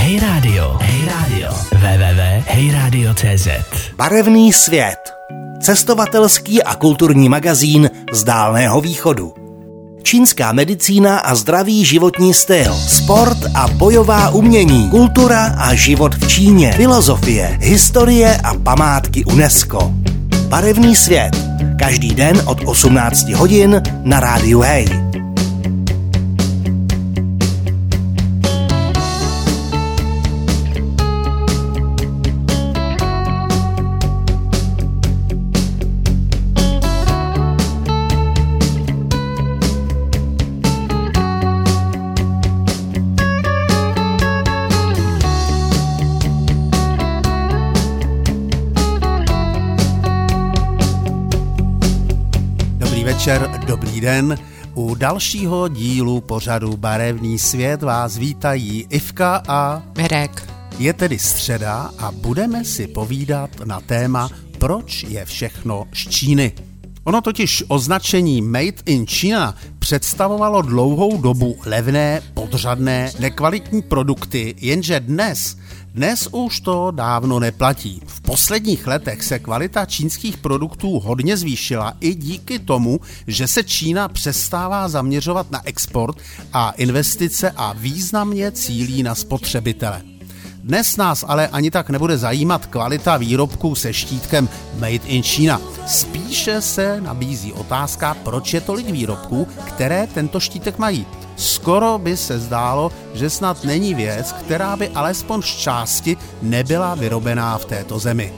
Hey Radio. www.heyradio.cz. Barevný svět. Cestovatelský a kulturní magazín z Dálného východu. Čínská medicína a zdravý životní styl, sport a bojová umění, kultura a život v Číně, filozofie, historie a památky UNESCO. Barevný svět. Každý den od 18 hodin na rádiu Hey. Dobrý den. U dalšího dílu pořadu Barevný svět vás vítají Ivka a Mirek. Je tedy středa a budeme si povídat na téma, proč je všechno z Číny. Ono totiž označení Made in China představovalo dlouhou dobu levné, podřadné, nekvalitní produkty, jenže dnes už to dávno neplatí. V posledních letech se kvalita čínských produktů hodně zvýšila i díky tomu, že se Čína přestává zaměřovat na export a investice a významně cílí na spotřebitele. Dnes nás ale ani tak nebude zajímat kvalita výrobků se štítkem Made in China. Spíše se nabízí otázka, proč je tolik výrobků, které tento štítek mají. Skoro by se zdálo, že snad není věc, která by alespoň z části nebyla vyrobená v této zemi.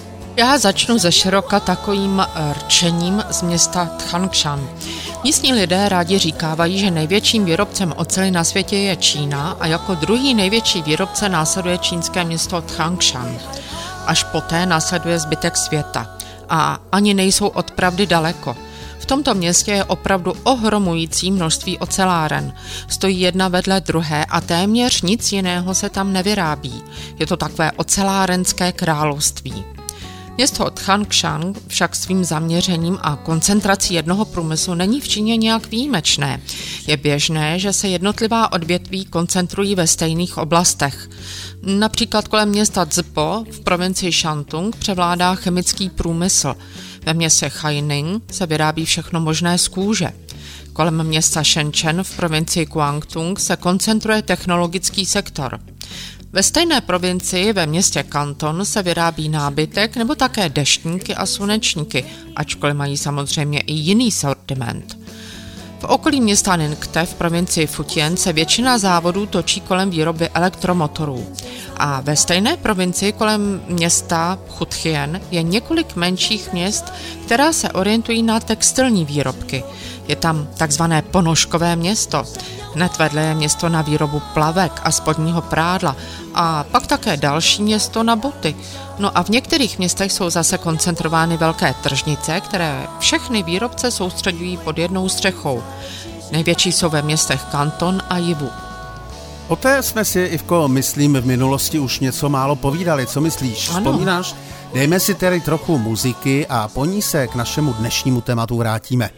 Já začnu ze široka takovým rčením z města Tangshan. Místní lidé rádi říkávají, že největším výrobcem oceli na světě je Čína a jako druhý největší výrobce následuje čínské město Tangshan. Až poté následuje zbytek světa. A ani nejsou od pravdy daleko. V tomto městě je opravdu ohromující množství oceláren. Stojí jedna vedle druhé a téměř nic jiného se tam nevyrábí. Je to takové ocelárenské království. Město Tangshan však svým zaměřením a koncentrací jednoho průmyslu není v Číně nějak výjimečné. Je běžné, že se jednotlivá odvětví koncentrují ve stejných oblastech. Například kolem města Zpo v provincii Shantung převládá chemický průmysl. Ve městě Haining se vyrábí všechno možné z kůže. Kolem města Shenzhen v provincii Guangdong se koncentruje technologický sektor. Ve stejné provincii ve městě Kanton se vyrábí nábytek nebo také deštníky a slunečníky, ačkoliv mají samozřejmě i jiný sortiment. V okolí města Ningte v provincii Fujian se většina závodů točí kolem výroby elektromotorů. A ve stejné provincii kolem města Chutien je několik menších měst, která se orientují na textilní výrobky. Je tam takzvané ponožkové město. Hned vedle je město na výrobu plavek a spodního prádla a pak také další město na boty. No a v některých městech jsou zase koncentrovány velké tržnice, které všechny výrobce soustředují pod jednou střechou. Největší jsou ve městech Kanton a Yiwu. O té jsme si, Ivko, myslím, v minulosti už něco málo povídali. Co myslíš? Ano. Vzpomínáš? Dejme si tedy trochu muziky a po ní se k našemu dnešnímu tématu vrátíme.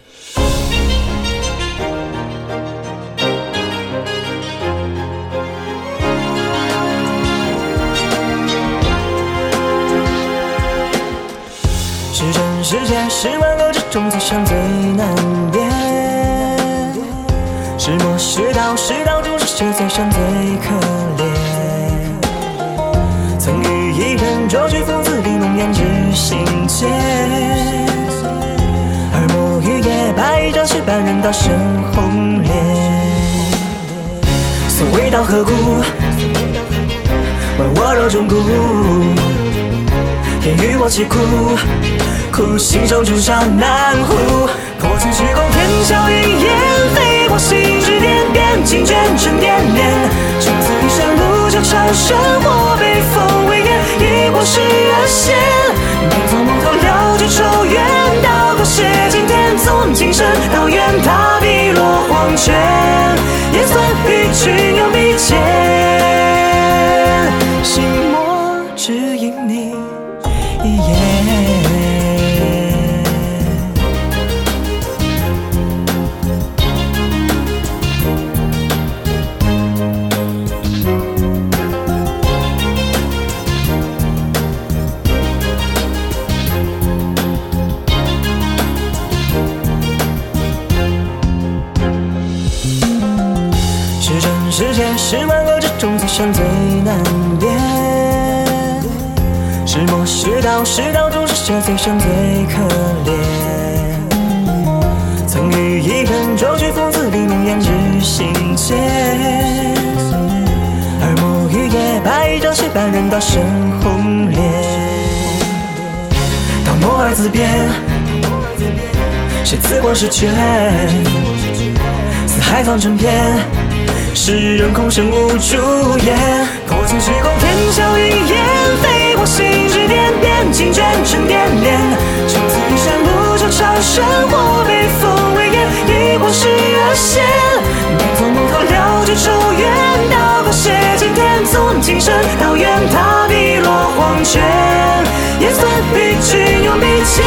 言与我疾苦，苦心中筑上南湖，破去虚空，天啸云烟，飞过心之巅，边境卷成点点，从此一生路就长生活，被风为烟，一过是热线，梦从梦头了就抽远，到过谢今天，从今生到远，大碧落黄泉，也算与君有密切，心魔只因你一眼。 也是万恶之中最深最难辨。是魔是道，是道中是邪最深最可怜。曾与一人周居父子里浓颜日行间，而魔与夜白朝夕半人道生红莲。当魔儿自变，谁赐光是权？四海藏成片，世人空生无主言。破镜虚空，天笑云烟，飞过心之巅，边境卷成点点。从此一生不求长生，或被封为烟，一或是热线。便从梦头了却愁怨，到过谢今天，从今生到愿他笔落黄泉，也算与君永比肩。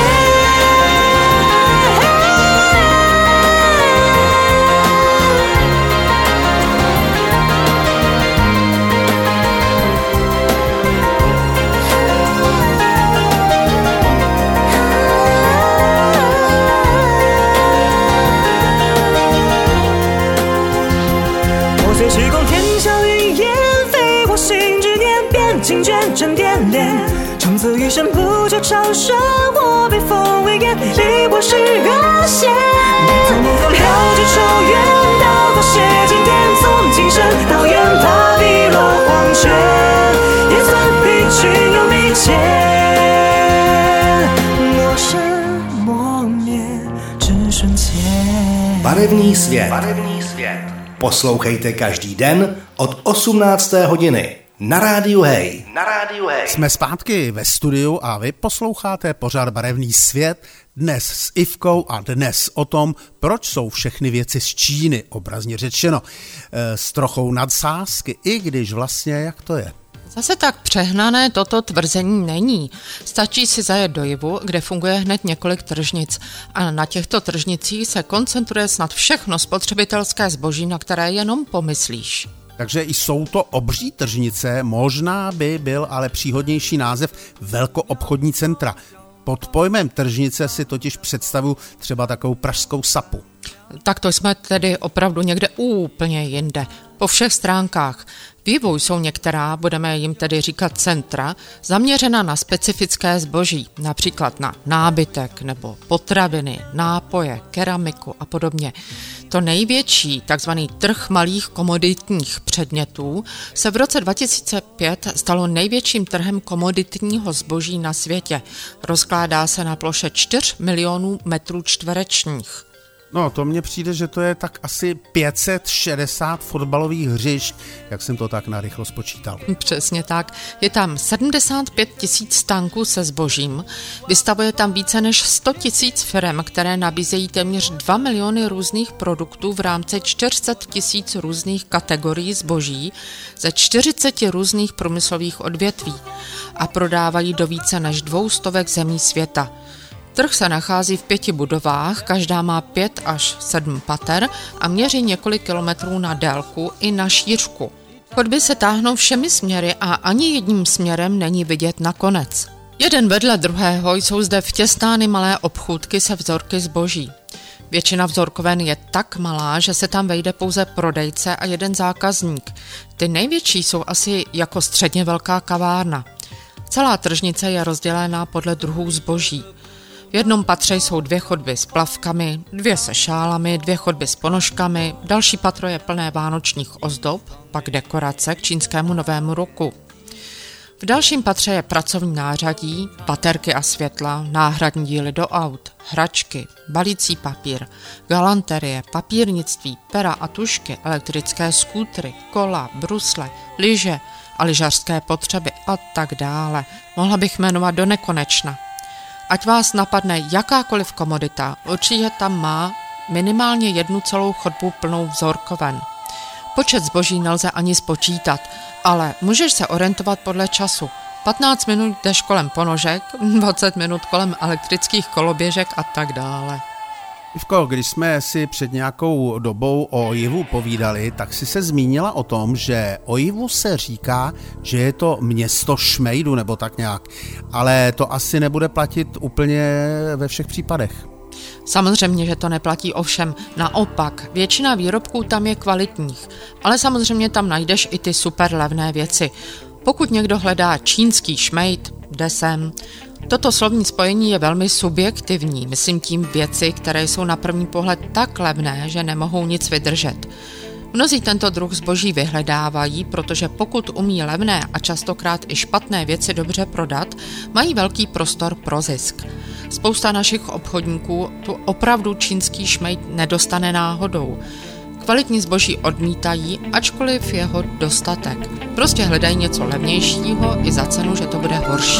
破虚空，天笑云烟，飞过心之巅，边境卷成点点。从此余生不求长生，或被封为烟，亦或是热线。从梦头了却愁怨，到过谢今天，从今生到愿他笔落黄泉，也算与君永比肩。魔生魔灭之瞬间。 Barevný svět. Poslouchejte každý den od 18. hodiny na Rádiu Hej. Jsme zpátky ve studiu a vy posloucháte pořad Barevný svět, dnes s Ivkou a dnes o tom, proč jsou všechny věci z Číny, obrazně řečeno, s trochou nadsázky, i když vlastně jak to je. Zase tak přehnané toto tvrzení není. Stačí si zajet do Jivu, kde funguje hned několik tržnic a na těchto tržnicích se koncentruje snad všechno spotřebitelské zboží, na které jenom pomyslíš. Takže i jsou to obří tržnice, možná by byl ale příhodnější název velkoobchodní centra. Pod pojmem tržnice si totiž představuji třeba takovou pražskou Sapu. Tak to jsme tedy opravdu někde úplně jinde. Po všech stránkách. Vývoj jsou některá, budeme jim tedy říkat centra, zaměřena na specifické zboží, například na nábytek nebo potraviny, nápoje, keramiku a podobně. To největší, takzvaný trh malých komoditních předmětů, se v roce 2005 stalo největším trhem komoditního zboží na světě. Rozkládá se na ploše 4 milionů metrů čtverečních. No, to mně přijde, že to je tak asi 560 fotbalových hřišť, jak jsem to tak narychlo spočítal. Přesně tak. Je tam 75 000 stánků se zbožím, vystavuje tam více než 100 000 firem, které nabízejí téměř 2 miliony různých produktů v rámci 400 000 různých kategorií zboží ze 40 různých průmyslových odvětví a prodávají do více než 200 zemí světa. Trh se nachází v 5 budovách, každá má 5 až 7 pater a měří několik kilometrů na délku i na šířku. Chodby se táhnou všemi směry a ani jedním směrem není vidět na konec. Jeden vedle druhého jsou zde vtěsnány malé obchůdky se vzorky zboží. Většina vzorkoven je tak malá, že se tam vejde pouze prodejce a jeden zákazník. Ty největší jsou asi jako středně velká kavárna. Celá tržnice je rozdělená podle druhů zboží. V jednom patře jsou 2 chodby s plavkami, 2 se šálami, 2 chodby s ponožkami, další patro je plné vánočních ozdob, pak dekorace k čínskému novému roku. V dalším patře je pracovní nářadí, baterky a světla, náhradní díly do aut, hračky, balící papír, galanterie, papírnictví, pera a tužky, elektrické skútry, kola, brusle, lyže a lyžařské potřeby a tak dále. Mohla bych jmenovat do nekonečna. Ať vás napadne jakákoliv komodita, určitě tam má minimálně jednu celou chodbu plnou vzorkoven. Počet zboží nelze ani spočítat, ale můžeš se orientovat podle času. 15 minut jdeš kolem ponožek, 20 minut kolem elektrických koloběžek a tak dále. Ivko, když jsme si před nějakou dobou o Jivu povídali, tak si se zmínila o tom, že o Jivu se říká, že je to město šmejdu nebo tak nějak, ale to asi nebude platit úplně ve všech případech. Samozřejmě, že to neplatí o všem. Naopak, většina výrobků tam je kvalitních, ale samozřejmě tam najdeš i ty super levné věci. Pokud někdo hledá čínský šmejd, jde sem. Toto slovní spojení je velmi subjektivní, myslím tím věci, které jsou na první pohled tak levné, že nemohou nic vydržet. Mnozí tento druh zboží vyhledávají, protože pokud umí levné a častokrát i špatné věci dobře prodat, mají velký prostor pro zisk. Spousta našich obchodníků tu opravdu čínský šmejd nedostane náhodou. Kvalitní zboží odmítají, ačkoliv je ho dostatek. Prostě hledají něco levnějšího i za cenu, že to bude horší.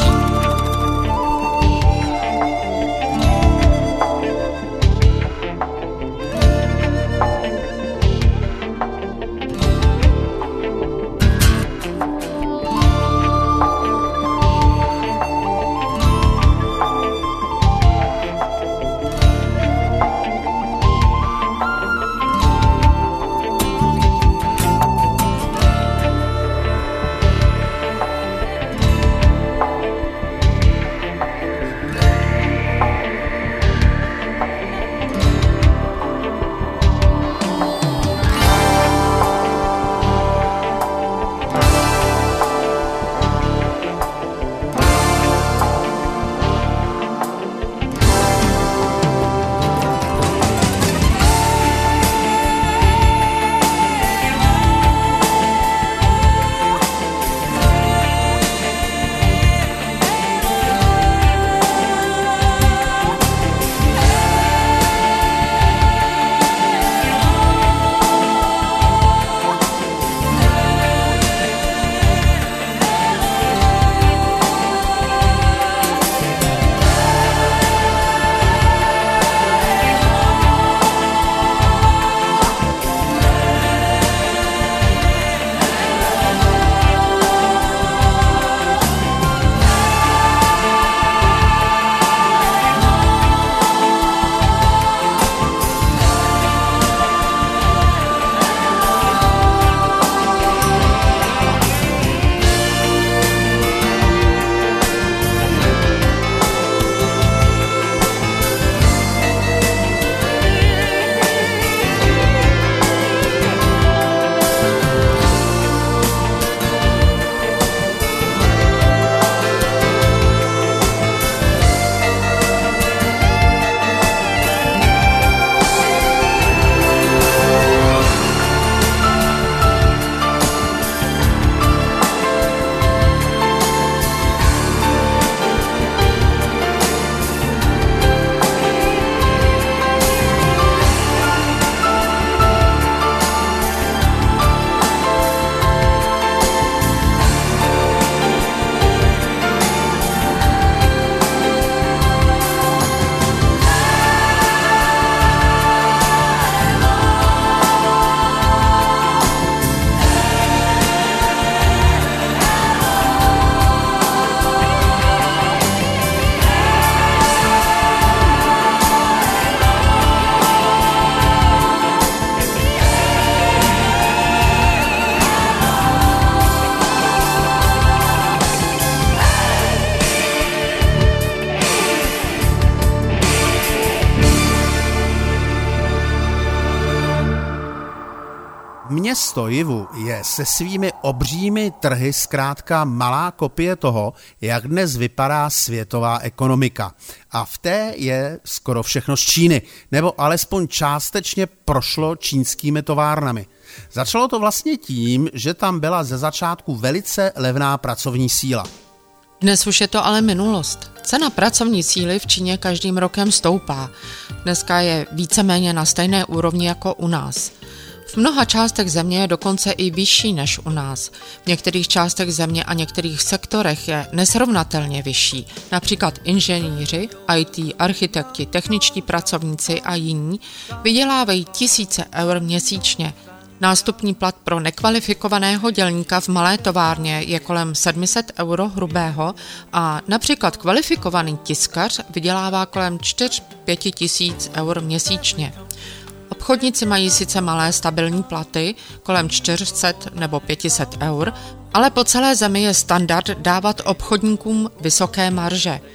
Město Jivu je se svými obřími trhy zkrátka malá kopie toho, jak dnes vypadá světová ekonomika. A v té je skoro všechno z Číny, nebo alespoň částečně prošlo čínskými továrnami. Začalo to vlastně tím, že tam byla ze začátku velice levná pracovní síla. Dnes už je to ale minulost. Cena pracovní síly v Číně každým rokem stoupá. Dneska je víceméně na stejné úrovni jako u nás. V mnoha částech země je dokonce i vyšší než u nás. V některých částech země a některých sektorech je nesrovnatelně vyšší. Například inženýři, IT, architekti, techničtí pracovníci a jiní vydělávají tisíce eur měsíčně. Nástupní plat pro nekvalifikovaného dělníka v malé továrně je kolem 700 euro hrubého a například kvalifikovaný tiskař vydělává kolem 4-5 tisíc eur měsíčně. Obchodníci mají sice malé stabilní platy, kolem 400 nebo 500 eur, ale po celé zemi je standard dávat obchodníkům vysoké marže. V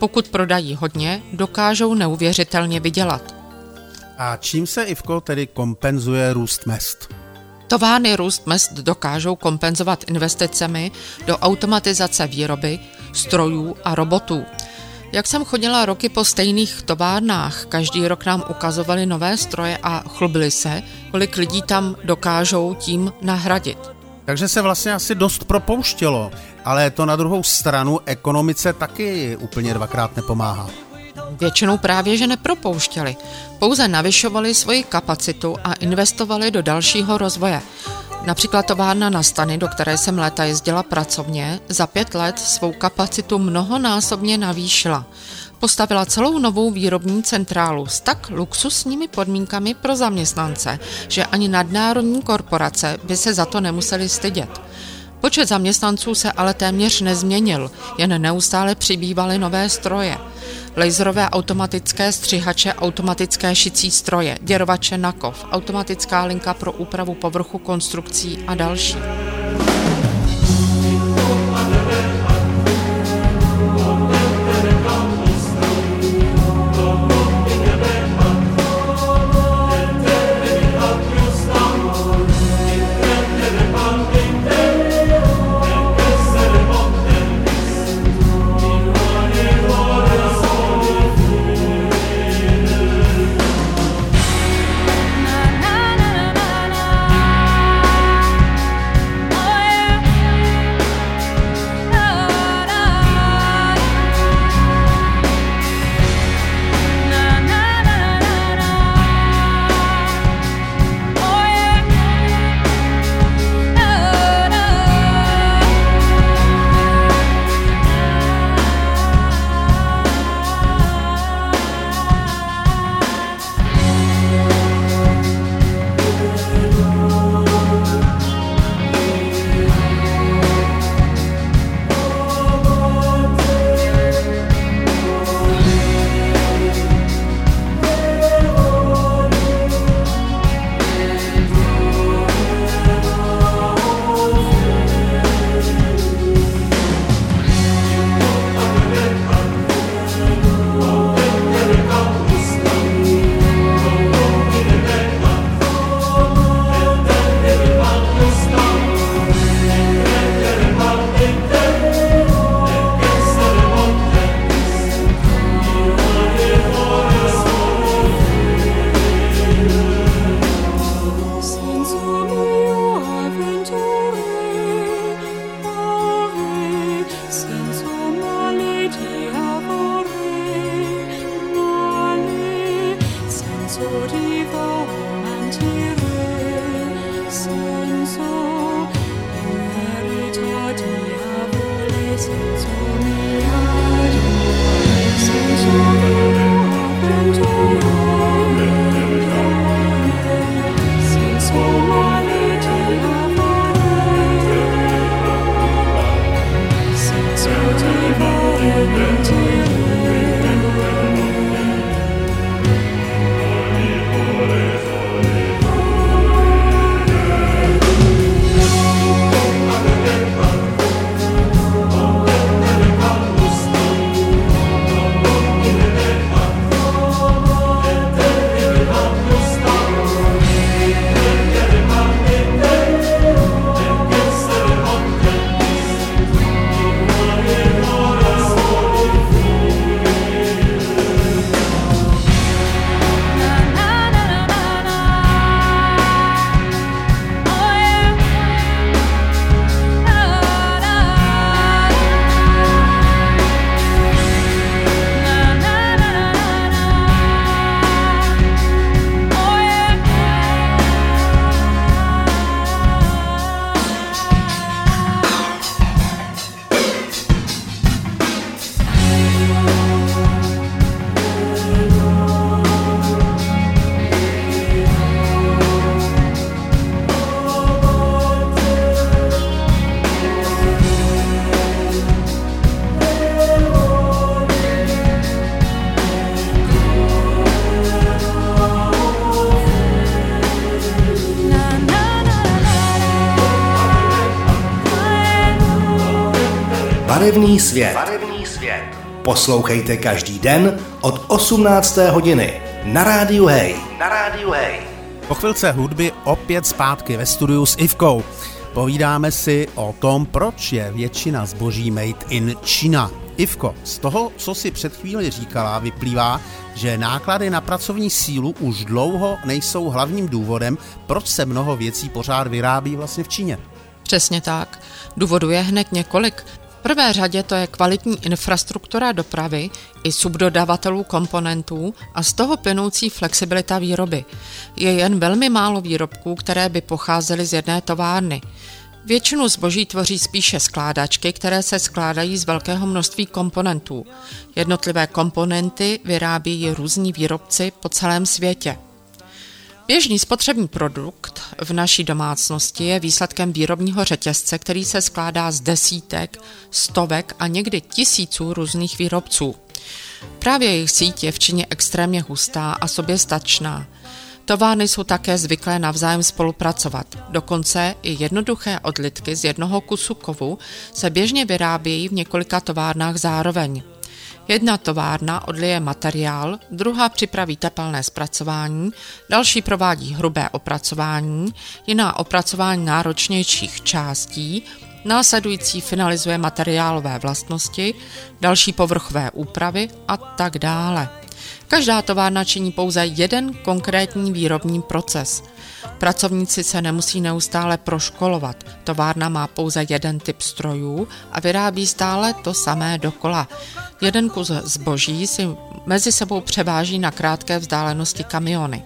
pokud prodají hodně, dokážou neuvěřitelně vydělat. A čím se, Ivko, tedy kompenzuje růst mezd? Továrny růst mezd dokážou kompenzovat investicemi do automatizace výroby, strojů a robotů. Jak jsem chodila roky po stejných továrnách, každý rok nám ukazovali nové stroje a chlubili se, kolik lidí tam dokážou tím nahradit. Takže se vlastně asi dost propouštělo, ale to na druhou stranu ekonomice taky úplně dvakrát nepomáhá. Většinou právě, že nepropouštěli. Pouze navyšovali svoji kapacitu a investovali do dalšího rozvoje. Například továrna na Stany, do které jsem léta jezdila pracovně, za 5 let svou kapacitu mnohonásobně navýšila. Postavila celou novou výrobní centrálu s tak luxusními podmínkami pro zaměstnance, že ani nadnárodní korporace by se za to nemuseli stydět. Počet zaměstnanců se ale téměř nezměnil, jen neustále přibývaly nové stroje. Laserové automatické střihače, automatické šicí stroje, děrovače na kov, automatická linka pro úpravu povrchu konstrukcí a další. Barevný svět. Barevný svět. Poslouchejte každý den od 18. hodiny na Rádiu Hej. Na Rádiu Hej. Po chvilce hudby opět zpátky ve studiu s Ivkou. Povídáme si o tom, proč je většina zboží made in China. Ivko, z toho, co si před chvíli říkala, vyplývá, že náklady na pracovní sílu už dlouho nejsou hlavním důvodem, proč se mnoho věcí pořád vyrábí vlastně v Číně. Přesně tak. Důvodů je hned několik. V prvé řadě to je kvalitní infrastruktura dopravy i subdodavatelů komponentů a z toho plynoucí flexibilita výroby. Je jen velmi málo výrobků, které by pocházely z jedné továrny. Většinu zboží tvoří spíše skládačky, které se skládají z velkého množství komponentů. Jednotlivé komponenty vyrábějí různí výrobci po celém světě. Běžný spotřební produkt v naší domácnosti je výsledkem výrobního řetězce, který se skládá z desítek, stovek a někdy tisíců různých výrobců. Právě jejich síť je v Číně extrémně hustá a soběstačná. Továrny jsou také zvyklé navzájem spolupracovat. Dokonce i jednoduché odlitky z jednoho kusu kovu se běžně vyrábějí v několika továrnách zároveň. Jedna továrna odlije materiál, druhá připraví tepelné zpracování, další provádí hrubé opracování, jiná opracování náročnějších částí, následující finalizuje materiálové vlastnosti, další povrchové úpravy a tak dále. Každá továrna činí pouze jeden konkrétní výrobní proces. Pracovníci se nemusí neustále proškolovat. Továrna má pouze jeden typ strojů a vyrábí stále to samé dokola. Jeden kus zboží si mezi sebou převáží na krátké vzdálenosti kamiony.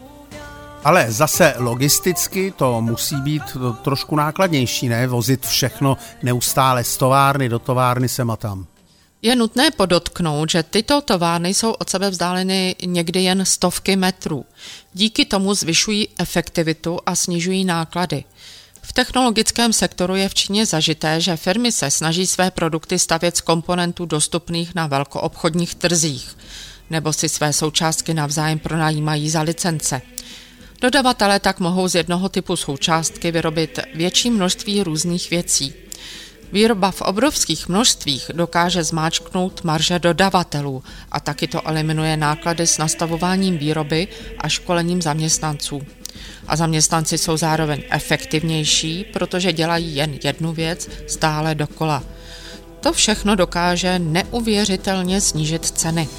Ale zase logisticky to musí být trošku nákladnější, ne? Vozit všechno neustále z továrny do továrny sem a tam. Je nutné podotknout, že tyto továrny jsou od sebe vzdáleny někdy jen stovky metrů. Díky tomu zvyšují efektivitu a snižují náklady. V technologickém sektoru je v Číně zažité, že firmy se snaží své produkty stavět z komponentů dostupných na velkoobchodních trzích, nebo si své součástky navzájem pronajímají za licence. Dodavatelé tak mohou z jednoho typu součástky vyrobit větší množství různých věcí. Výroba v obrovských množstvích dokáže zmáčknout marže dodavatelů a taky to eliminuje náklady s nastavováním výroby a školením zaměstnanců. A zaměstnanci jsou zároveň efektivnější, protože dělají jen jednu věc stále dokola. To všechno dokáže neuvěřitelně snížit ceny.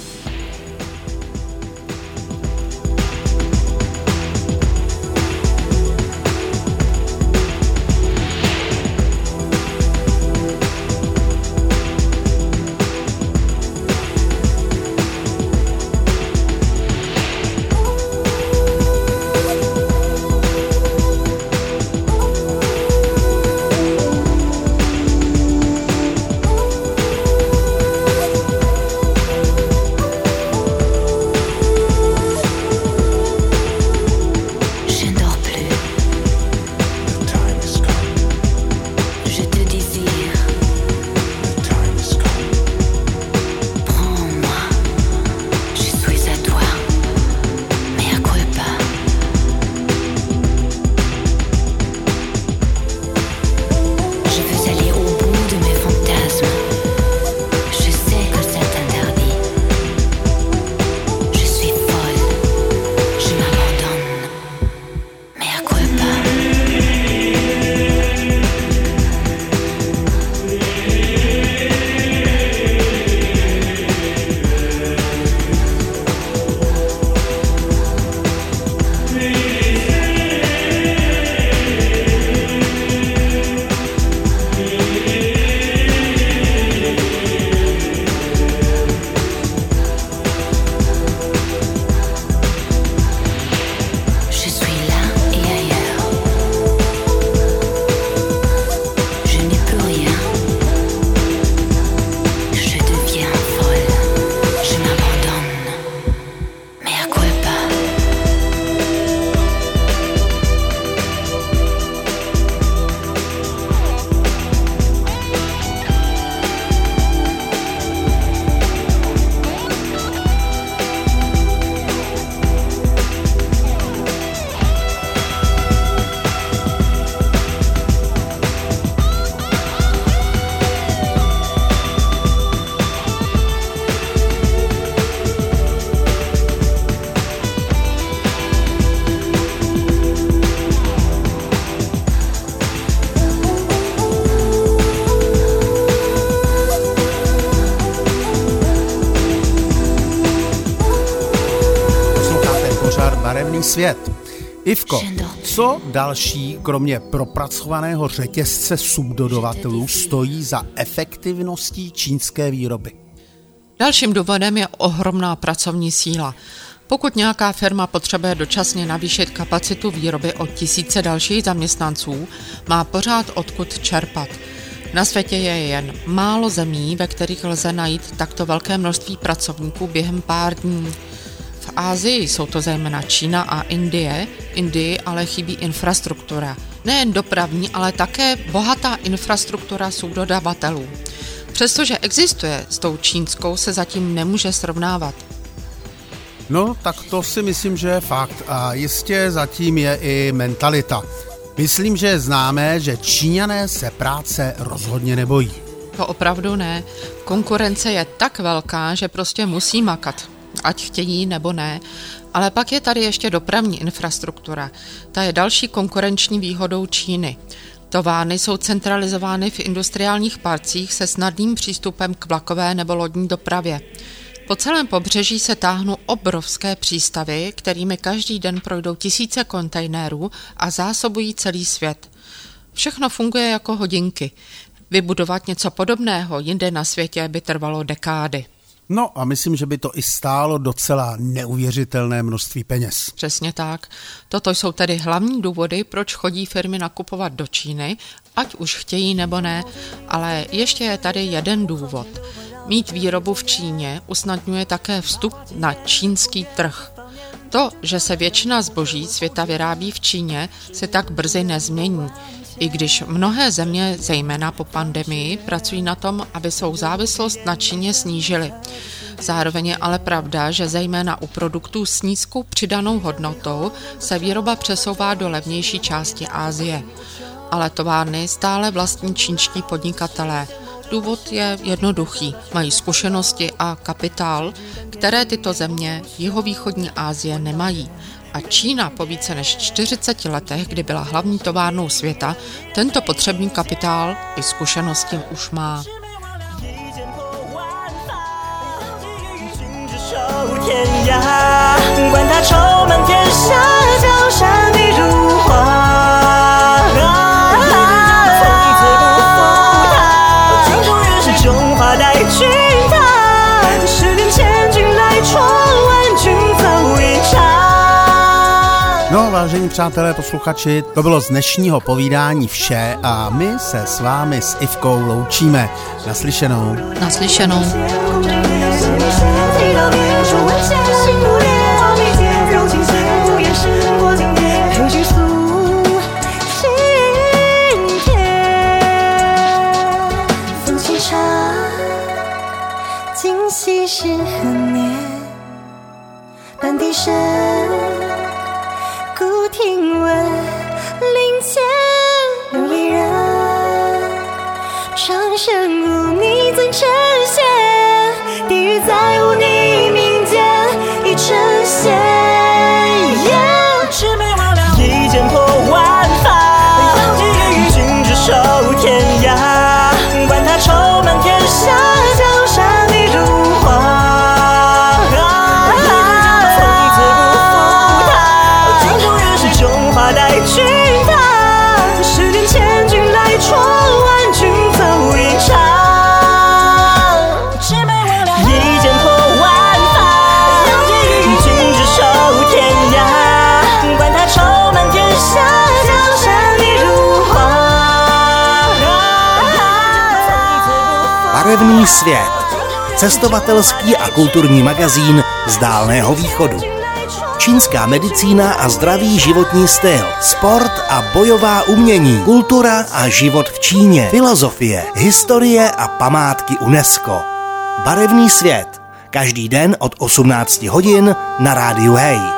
Barevný svět. Ivko, co další, kromě propracovaného řetězce subdodavatelů, stojí za efektivností čínské výroby? Dalším důvodem je ohromná pracovní síla. Pokud nějaká firma potřebuje dočasně navýšit kapacitu výroby o tisíce dalších zaměstnanců, má pořád odkud čerpat. Na světě je jen málo zemí, ve kterých lze najít takto velké množství pracovníků během pár dní. V Asii jsou to zejména Čína a Indie. Indii ale chybí infrastruktura. Nejen dopravní, ale také bohatá infrastruktura subdodavatelů. Přestože existuje, s tou čínskou se zatím nemůže srovnávat. No, tak to si myslím, že je fakt. A jistě zatím je i mentalita. Myslím, že je známé, že Číňané se práce rozhodně nebojí. To opravdu ne. Konkurence je tak velká, že prostě musí makat. Ať chtějí nebo ne. Ale pak je tady ještě dopravní infrastruktura. Ta je další konkurenční výhodou Číny. Továrny jsou centralizovány v industriálních parcích se snadným přístupem k vlakové nebo lodní dopravě. Po celém pobřeží se táhnou obrovské přístavy, kterými každý den projdou tisíce kontejnerů a zásobují celý svět. Všechno funguje jako hodinky. Vybudovat něco podobného jinde na světě by trvalo dekády. No a myslím, že by to i stálo docela neuvěřitelné množství peněz. Přesně tak. Toto jsou tedy hlavní důvody, proč chodí firmy nakupovat do Číny, ať už chtějí nebo ne, ale ještě je tady jeden důvod. Mít výrobu v Číně usnadňuje také vstup na čínský trh. To, že se většina zboží světa vyrábí v Číně, se tak brzy nezmění. I když mnohé země, zejména po pandemii, pracují na tom, aby svou závislost na Číně snížily. Zároveň je ale pravda, že zejména u produktů s nízkou přidanou hodnotou se výroba přesouvá do levnější části Asie. Ale továrny stále vlastní čínští podnikatelé. Důvod je jednoduchý. Mají zkušenosti a kapitál, které tyto země jihovýchodní Asie nemají. A Čína po více než 40 letech, kdy byla hlavní továrnou světa, tento potřebný kapitál i zkušenosti už má. No, vážení přátelé, posluchači, to bylo z dnešního povídání vše a my se s vámi s Ivkou loučíme. Naslyšenou. Naslyšenou. Barevný svět. Cestovatelský a kulturní magazín z Dálného východu. Čínská medicína a zdravý životní styl, sport a bojová umění, kultura a život v Číně, filozofie, historie a památky UNESCO. Barevný svět. Každý den od 18 hodin na rádiu Hej.